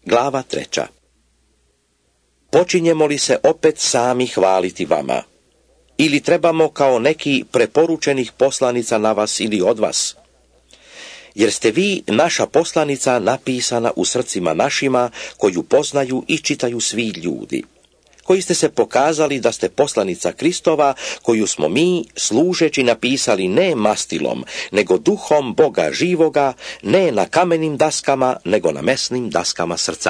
Glava 3. Počinjemo li se opet sami hvaliti vama? Ili trebamo kao neki preporučenih poslanica na vas ili od vas? Jer ste vi naša poslanica napisana u srcima našima, koju poznaju i čitaju svi ljudi, koji ste se pokazali da ste poslanica Kristova, koju smo mi, služeći, napisali ne mastilom, nego duhom Boga živoga, ne na kamenim daskama, nego na mesnim daskama srca.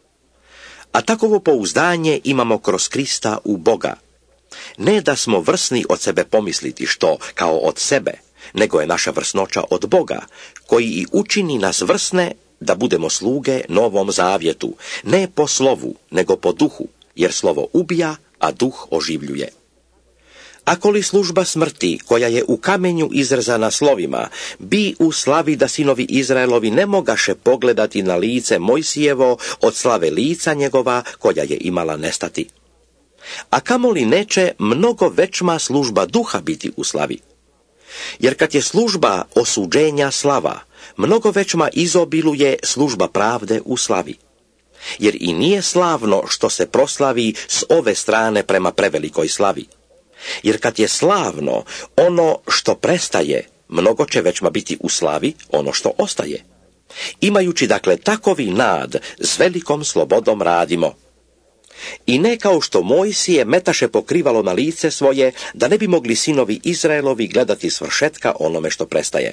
A takovo pouzdanje imamo kroz Krista u Boga. Ne da smo vrsni od sebe pomisliti što, kao od sebe, nego je naša vrsnoća od Boga, koji i učini nas vrsne da budemo sluge novom zavjetu, ne po slovu, nego po duhu, jer slovo ubija, a duh oživljuje. Ako li služba smrti, koja je u kamenju izrezana slovima, bi u slavi da sinovi Izraelovi ne mogaše pogledati na lice Mojsijevo od slave lica njegova, koja je imala nestati. A kamoli neće mnogo većma služba duha biti u slavi? Jer kad je služba osuđenja slava, mnogo većma izobiluje služba pravde u slavi. Jer i nije slavno što se proslavi s ove strane prema prevelikoj slavi. Jer kad je slavno ono što prestaje, mnogo će većma biti u slavi ono što ostaje. Imajući dakle takovi nad, s velikom slobodom radimo. I ne kao što Mojsije metaše pokrivalo na lice svoje, da ne bi mogli sinovi Izraelovi gledati svršetka onome što prestaje.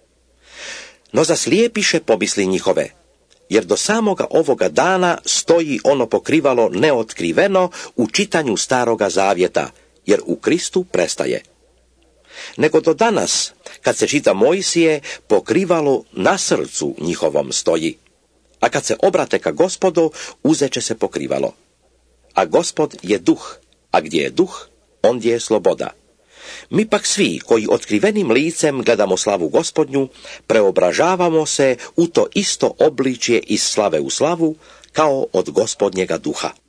No zaslijepiše pomisli njihove, jer do samoga ovoga dana stoji ono pokrivalo neotkriveno u čitanju staroga zavjeta, jer u Kristu prestaje. Nego do danas, kad se čita Mojsije, pokrivalo na srcu njihovom stoji, a kad se obrate ka Gospodu, uzeće se pokrivalo. A Gospod je duh, a gdje je duh, ondje je sloboda. Mi pak svi, koji otkrivenim licem gledamo slavu Gospodnju, preobražavamo se u to isto obličje iz slave u slavu, kao od Gospodnjega duha.